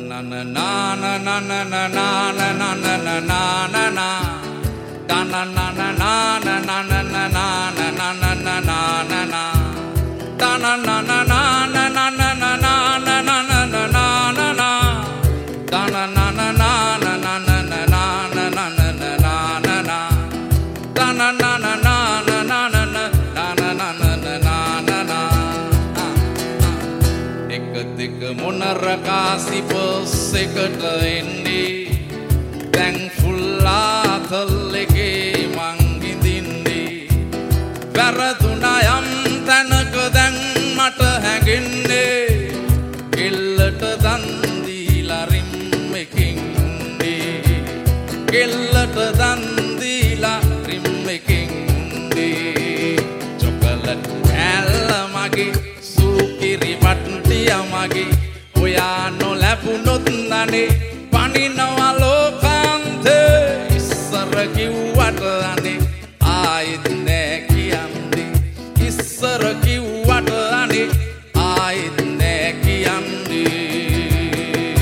Kasih pesekat ini thankful athaleke mangin dindi වැරදුනා යම් තැනක දැන් මට හැඟෙන්නේ කෙල්ලට දන් දීලා රිම් එකකින් දී කෙල්ලට දන් දීලා රිම් එකකින් දී චොකලට් කෑල්ල මගේ සූකිරි වට්ටිය මගේ ඔයා නොලැබුණොත් අනේ පනිනවා ලෝකාන්තේ ඉස්සර කිව්වට අනේ ආයෙත් නෑ කියන්නේ ඉස්සර කිව්වට අනේ ආයෙත් නෑ කියන්නේ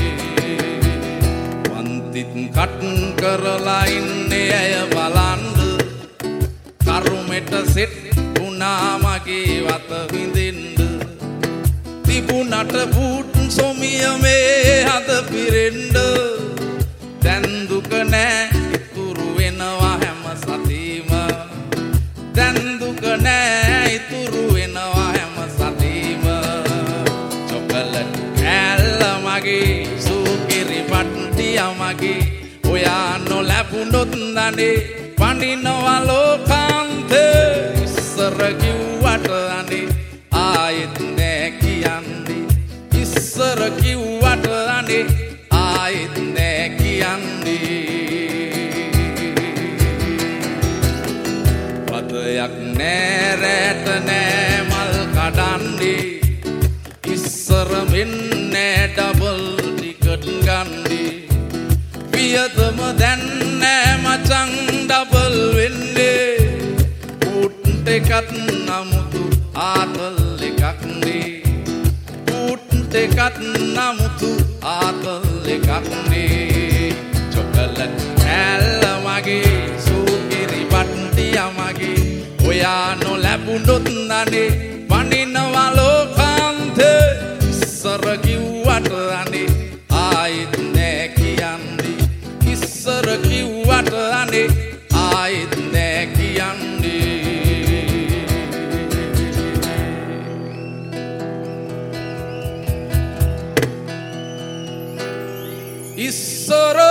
වන්තිත් කට් කරලා ඉන්නේ අය බලන්න කරුමෙට සෙට් වුණා මගේ වත විඳින්න තිබුණට බූට් සොමිය මේ හද පිරෙන්න දැන් දුක නෑ ඉතුරු වෙනවා හැම සතිම දැන් දුක නෑ ඉතුරු වෙනවා හැම සතිම චොකලට් කෑල්ල මගේ සූකිරි වට්ටිය මගේ ඔයා නොලැබුණොත් අනේ පනිනවා ලෝකාන්තේ ඉස්සර කිව්වට අනේ ආයෙත් නෑ කියන්නේ ඉස්සර කිව්වට අනේ ආයෙත් නෑ කියන්නේ පදයක් නෑ රැට නෑ මල් කඩන්නේ ඉස්සර මෙන්න ඩබල් ටිකට් ගන්නේ වියදම දැන් නෑ මචං ඩබල් වෙන්නේ ඌට් එකත් නමුතු ආතල් එකක් නේ ඌට් එකත් නමුතු ආතල් එකක් නේ චොකලට් කෑල්ල මගේ සූකිරි වට්ටිය මගේ ඔයා නොලැබුණොත් අනේ පනිනවා ලෝකාන්තේ ඉස්සර කිව්වට අනේ ආයෙත් නෑ කියන්නේ ඉස්සර කිව්වට අනේ ආයෙත් නෑ කියන්නේ ඉස්සර